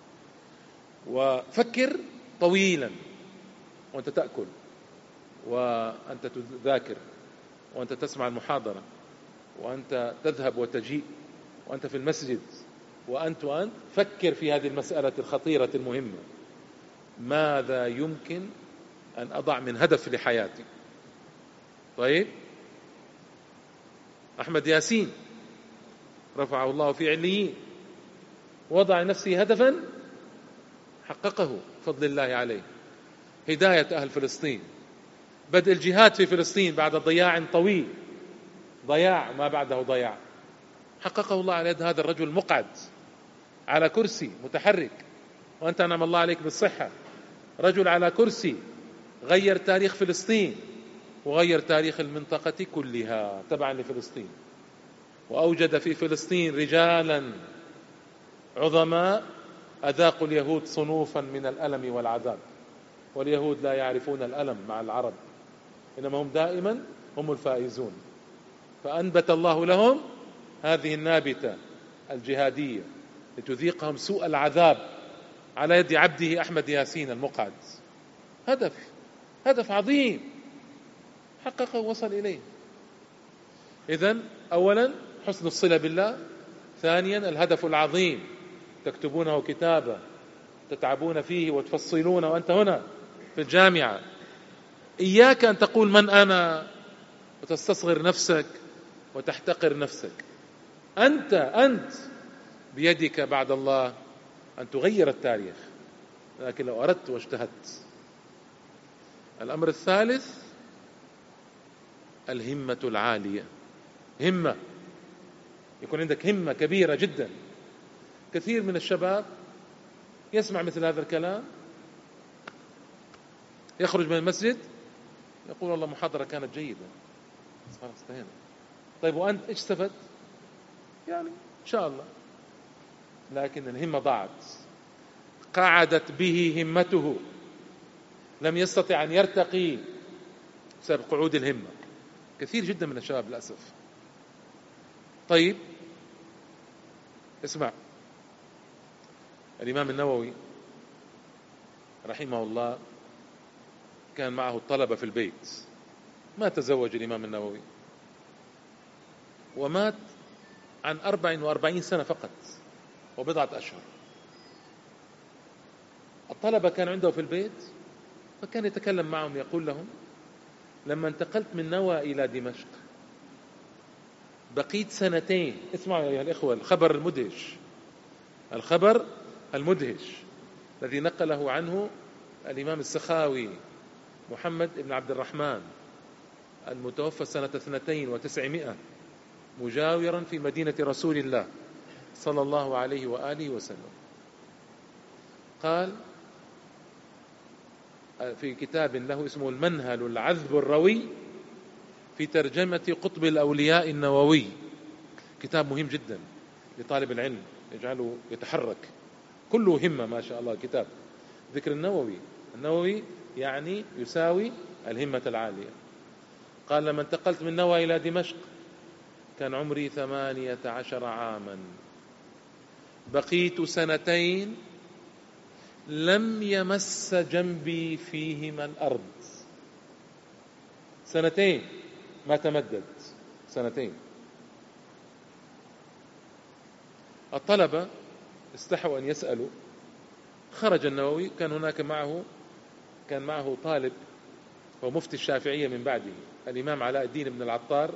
وفكر طويلا وأنت تأكل، وأنت تذاكر، وأنت تسمع المحاضرة، وأنت تذهب وتجيء، وأنت في المسجد، وأنت وأنت فكر في هذه المسألة الخطيرة المهمة: ماذا يمكن أن أضع من هدف لحياتي؟ طيب، أحمد ياسين رفعه الله في عليين، وضع لنفسه هدفا حققه بفضل الله عليه: هداية أهل فلسطين، بدء الجهاد في فلسطين بعد ضياع طويل، ضياع ما بعده ضياع، حققه الله على يد هذا الرجل المقعد على كرسي متحرك، وأنت نعم الله عليك بالصحة، رجل على كرسي غير تاريخ فلسطين وغير تاريخ المنطقة كلها تبعا لفلسطين، وأوجد في فلسطين رجالا عظماء أذاقوا اليهود صنوفا من الألم والعذاب، واليهود لا يعرفون الألم مع العرب، إنما هم دائما هم الفائزون. فأنبت الله لهم هذه النابتة الجهادية لتذيقهم سوء العذاب على يد عبده أحمد ياسين المقعد. هدف هدف عظيم حققه ووصل إليه. إذن أولا حسن الصلة بالله، ثانيا الهدف العظيم تكتبونه كتابا تتعبون فيه وتفصلون وأنت هنا في الجامعة. إياك أن تقول من أنا وتستصغر نفسك وتحتقر نفسك. أنت أنت بيدك بعد الله أن تغير التاريخ، لكن لو أردت واجتهدت. الأمر الثالث الهمة العالية، همة، يكون عندك همة كبيرة جدا. كثير من الشباب يسمع مثل هذا الكلام، يخرج من المسجد يقول والله محاضرة كانت جيدة، خلاص انتهينا. طيب وأنت إيش استفدت؟ يعني إن شاء الله، لكن الهمة ضاعت، قعدت به همته، لم يستطع أن يرتقي بسبب قعود الهمة. كثير جدا من الشباب للأسف. طيب اسمع، الإمام النووي رحمه الله كان معه الطلبة في البيت، ما تزوج الإمام النووي، ومات عن أربع وأربعين سنة فقط وبضعة أشهر. الطلبة كان عنده في البيت، فكان يتكلم معهم يقول لهم: لما انتقلت من نوى إلى دمشق بقيت سنتين. اسمعوا يا الإخوة الخبر المدهش، الخبر المدهش الذي نقله عنه الإمام السخاوي محمد بن عبد الرحمن المتوفى سنة اثنتين وتسعمائة، مجاورا في مدينة رسول الله صلى الله عليه وآله وسلم. قال في كتاب له اسمه المنهل العذب الروي في ترجمة قطب الأولياء النووي، كتاب مهم جدا لطالب العلم يجعله يتحرك، كله همة ما شاء الله. كتاب ذكر النووي، النووي يعني يساوي الهمة العالية. قال: لما انتقلت من نوى إلى دمشق كان عمري ثمانية عشر عاما، بقيت سنتين لم يمس جنبي فيهما الأرض، سنتين ما تمدد، سنتين. الطلبة استحوا أن يسألوا، خرج النووي، كان هناك معه كان معه طالب هو مفتي الشافعية من بعده، الإمام علاء الدين بن العطار،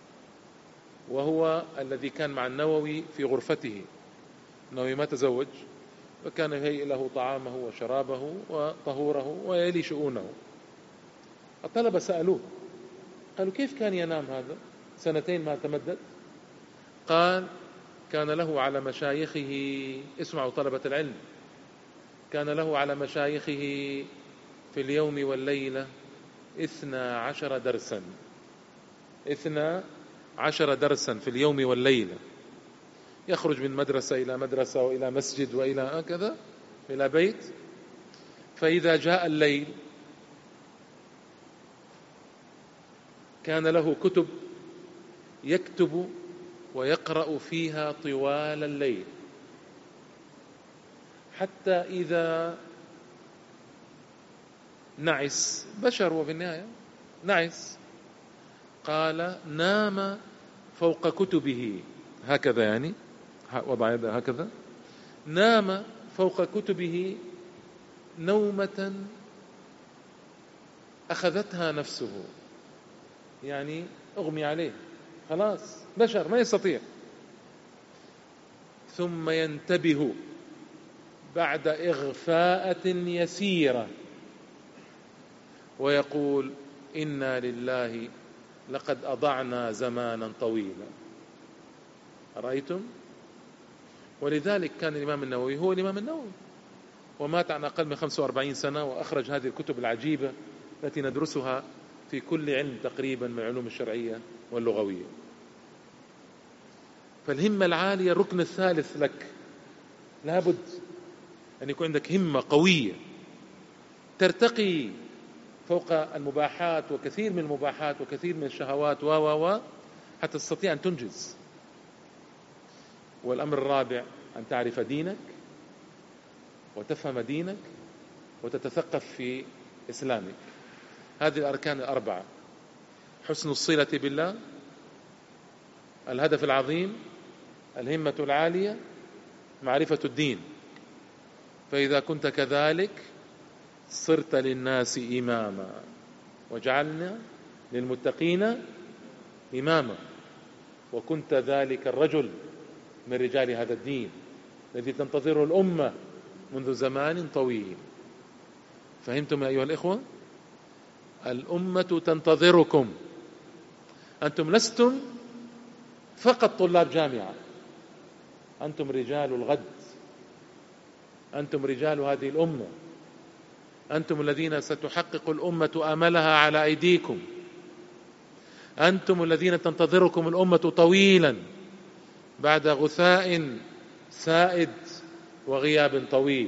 وهو الذي كان مع النووي في غرفته. النووي ما تزوج، فكان يهيئ له طعامه وشرابه وطهوره ويلي شؤونه. الطلبة سألوه، قالوا: كيف كان ينام هذا سنتين ما تمدد؟ قال: كان له على مشايخه، اسمعوا طلبة العلم، كان له على مشايخه في اليوم والليلة اثنا عشر درسا، اثنا عشر درسا في اليوم والليلة، يخرج من مدرسة إلى مدرسة وإلى مسجد وإلى هكذا إلى بيت. فإذا جاء الليل كان له كتب يكتب ويقرأ فيها طوال الليل، حتى إذا نعس، بشر وفي النهاية نعس، قال: نام فوق كتبه، هكذا يعني وضع يده هكذا، نام فوق كتبه نومة أخذتها نفسه، يعني أغمي عليه خلاص بشر ما يستطيع. ثم ينتبه بعد إغفاءة يسيرة ويقول إنا لله لقد أضعنا زمانا طويلا. رأيتم؟ ولذلك كان الإمام النووي هو الإمام النووي، ومات عن أقل من خمسة وأربعين سنة، وأخرج هذه الكتب العجيبة التي ندرسها في كل علم تقريبا من العلوم الشرعية واللغوية. فالهمة العالية الركن الثالث لك، لابد أن يكون عندك همة قوية ترتقي فوق المباحات وكثير من المباحات وكثير من الشهوات و و و حتى تستطيع أن تنجز. والأمر الرابع أن تعرف دينك وتفهم دينك وتتثقف في إسلامك. هذه الأركان الأربعة: حسن الصلة بالله، الهدف العظيم، الهمة العالية، معرفة الدين. فإذا كنت كذلك صرت للناس إماما، وجعلنا للمتقين إماما، وكنت ذلك الرجل من رجال هذا الدين الذي تنتظره الأمة منذ زمان طويل. فهمتم يا أيها الإخوة؟ الأمة تنتظركم، أنتم لستم فقط طلاب جامعة، أنتم رجال الغد، أنتم رجال هذه الأمة، أنتم الذين ستحقق الأمة آملها على أيديكم، أنتم الذين تنتظركم الأمة طويلا بعد غثاء سائد وغياب طويل.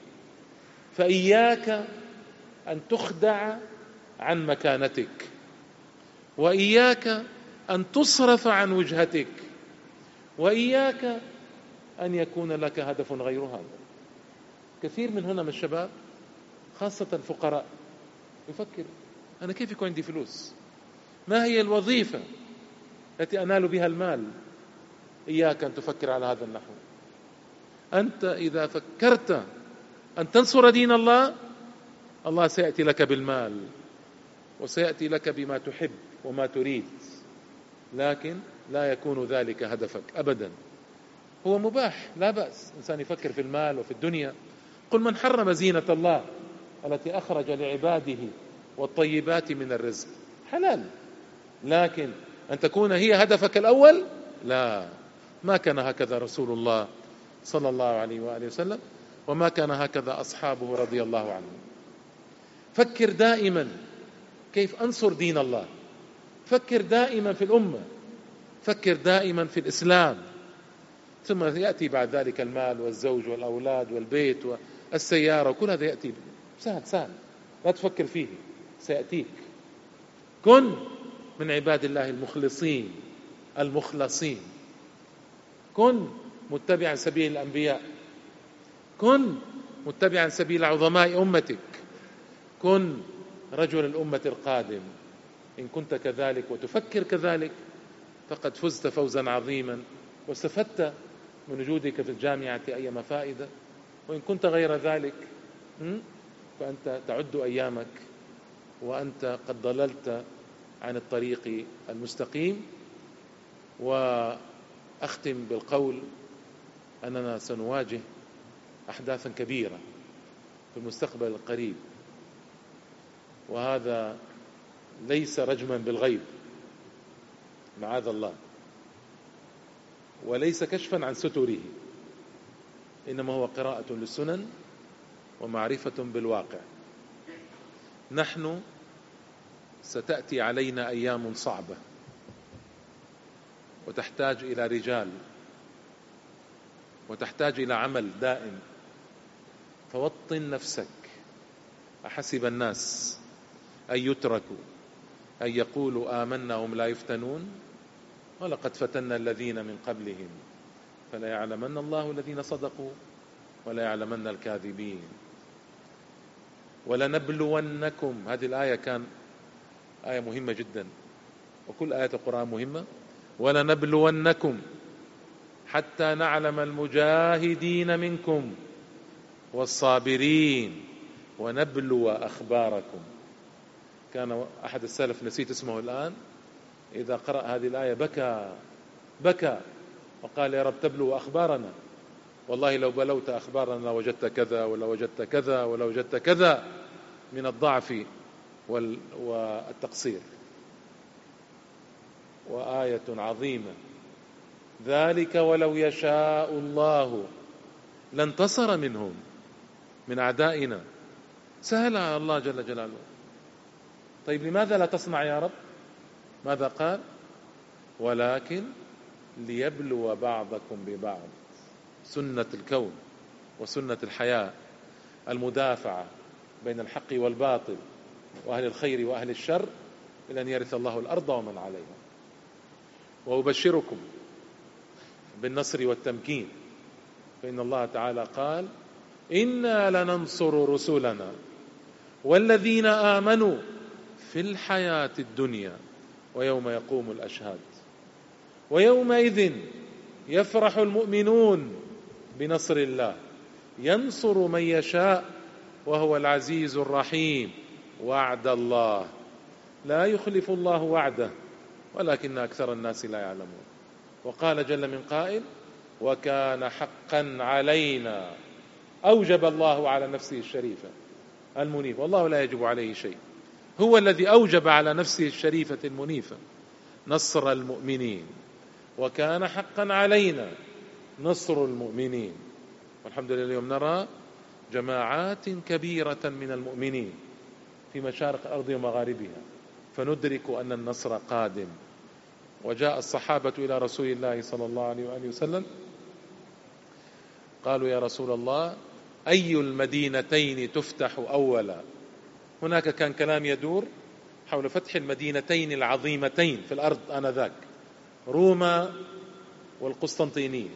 فإياك أن تخدع عن مكانتك، وإياك أن تصرف عن وجهتك، وإياك أن يكون لك هدف غير هذا. كثير من هنا من الشباب خاصة الفقراء يفكر: أنا كيف يكون عندي فلوس؟ ما هي الوظيفة التي أنال بها المال؟ إياك أن تفكر على هذا النحو. أنت إذا فكرت أن تنصر دين الله، الله سيأتي لك بالمال وسيأتي لك بما تحب وما تريد، لكن لا يكون ذلك هدفك أبدا. هو مباح، لا بأس إنسان يفكر في المال وفي الدنيا. قل من حرم زينة الله التي أخرج لعباده والطيبات من الرزق، حلال. لكن أن تكون هي هدفك الأول، لا، ما كان هكذا رسول الله صلى الله عليه وآله وسلم، وما كان هكذا أصحابه رضي الله عنهم. فكر دائما كيف أنصر دين الله، فكر دائما في الأمة، فكر دائما في الإسلام، ثم يأتي بعد ذلك المال والزوج والأولاد والبيت والسيارة، وكل هذا يأتي سهل سهل، لا تفكر فيه، سيأتيك. كن من عباد الله المخلصين المخلصين، كن متبعا سبيل الأنبياء، كن متبعا سبيل عظماء أمتك، كن رجل الأمة القادم. إن كنت كذلك وتفكر كذلك فقد فزت فوزا عظيما واستفدت من وجودك في الجامعة أيما فائدة. وإن كنت غير ذلك فأنت تعد أيامك وأنت قد ضللت عن الطريق المستقيم. وأختم بالقول أننا سنواجه أحداثا كبيرة في المستقبل القريب، وهذا ليس رجما بالغيب معاذ الله، وليس كشفا عن ستره، إنما هو قراءة للسنن ومعرفة بالواقع. نحن ستأتي علينا أيام صعبة وتحتاج إلى رجال وتحتاج إلى عمل دائم. فوطن نفسك. أحسب الناس أن يتركوا أن يقولوا آمنا وهم لا يفتنون ولقد فتنا الذين من قبلهم فلا يعلمن الله الذين صدقوا ولا يعلمن الكاذبين. ولنبلونكم، هذه الآية كان آية مهمة جدا، وكل آيات القرآن مهمة. ولنبلونكم حتى نعلم المجاهدين منكم والصابرين ونبلو أخباركم. كان أحد السلف نسيت اسمه الآن إذا قرأ هذه الآية بكى بكى وقال يا رب تبلو أخبارنا، والله لو بلوت أخبارنا لوجدت كذا ولو وجدت كذا ولو وجدت كذا من الضعف والتقصير. وآية عظيمة، ذلك ولو يشاء الله لانتصر منهم من أعدائنا. سهل على الله جل جلاله. طيب لماذا لا تصنع يا رب؟ ماذا قال؟ ولكن ليبلو بعضكم ببعض، سنة الكون وسنة الحياة المدافعة بين الحق والباطل وأهل الخير وأهل الشر إلى أن يرث الله الأرض ومن عليها. وأبشركم بالنصر والتمكين، فإن الله تعالى قال إنا لننصر رسلنا والذين آمنوا في الحياة الدنيا ويوم يقوم الأشهاد ويومئذ يفرح المؤمنون بنصر الله ينصر من يشاء وهو العزيز الرحيم. وعد الله لا يخلف الله وعده ولكن أكثر الناس لا يعلمون. وقال جل من قائل وكان حقا علينا، أوجب الله على نفسه الشريفة المنيفة، والله لا يجب عليه شيء، هو الذي أوجب على نفسه الشريفة المنيفة نصر المؤمنين. وكان حقا علينا نصر المؤمنين. والحمد لله اليوم نرى جماعات كبيرة من المؤمنين في مشارق الأرض ومغاربها، فندرك أن النصر قادم. وجاء الصحابة إلى رسول الله صلى الله عليه وآله وسلم قالوا يا رسول الله أي المدينتين تفتح أولا؟ هناك كان كلام يدور حول فتح المدينتين العظيمتين في الأرض آنذاك، روما والقسطنطينية.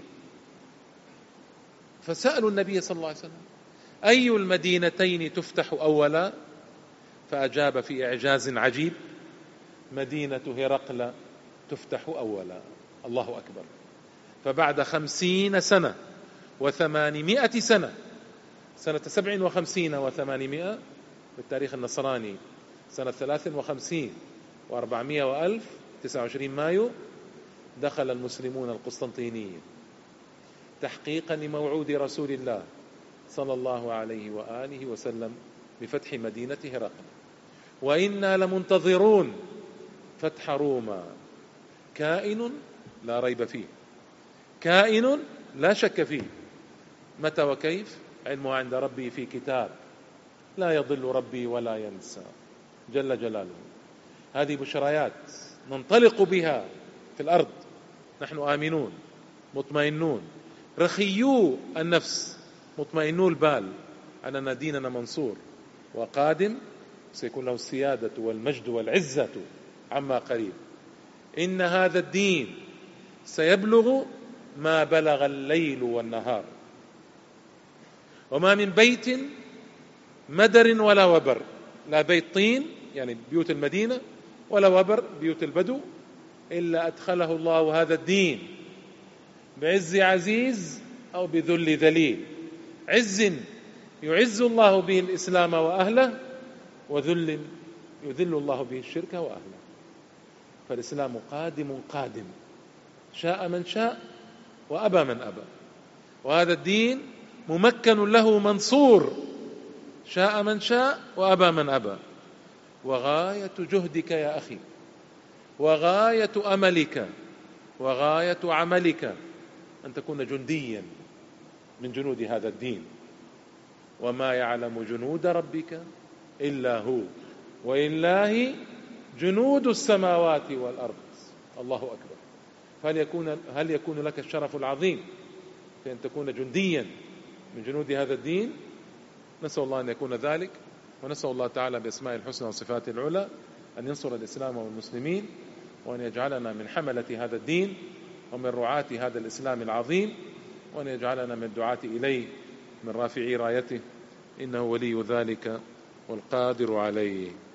فسألوا النبي صلى الله عليه وسلم أي المدينتين تفتح أولا؟ فأجاب في إعجاز عجيب مدينة هرقل تفتح أولا. الله أكبر. فبعد خمسين سنة وثمانمائة سنة، سنة سبع وخمسين وثمانمائة بالتاريخ النصراني، سنة ثلاث وخمسين وأربعمائة وألف، تسعة وعشرين مايو، دخل المسلمون القسطنطينية تحقيقا لموعود رسول الله صلى الله عليه وآله وسلم بفتح مدينة هرقل. وإنا لمنتظرون فتح روما، كائن لا ريب فيه، كائن لا شك فيه. متى وكيف؟ علمه عند ربي في كتاب لا يضل ربي ولا ينسى جل جلاله. هذه بشريات ننطلق بها في الأرض، نحن آمنون مطمئنون رخيو النفس مطمئنو البال أننا ديننا منصور وقادم، سيكون له السيادة والمجد والعزة عما قريب. إن هذا الدين سيبلغ ما بلغ الليل والنهار، وما من بيت مدر ولا وبر، لا بيت طين يعني بيوت المدينة ولا وبر بيوت البدو، إلا أدخله الله هذا الدين بعز عزيز أو بذل ذليل. عز يعز الله به الإسلام وأهله، وذل يذل الله به الشرك وأهله. فالإسلام قادم قادم، شاء من شاء وأبى من أبى، وهذا الدين ممكن له منصور، شاء من شاء وأبى من أبى. وغاية جهدك يا أخي وغاية أملك وغاية عملك أن تكون جنديا من جنود هذا الدين. وما يعلم جنود ربك إلا هو، ولله جنود السماوات والأرض. الله أكبر. فهل يكون, هل يكون لك الشرف العظيم في أن تكون جنديا من جنود هذا الدين؟ نسأل الله أن يكون ذلك، ونسأل الله تعالى بأسماء الحسنى وصفاته العلى أن ينصر الإسلام والمسلمين، وأن يجعلنا من حملة هذا الدين ومن رعاة هذا الإسلام العظيم، وأن يجعلنا من الدعاة إليه من رافعي رايته، إنه ولي ذلك والقادر عليه.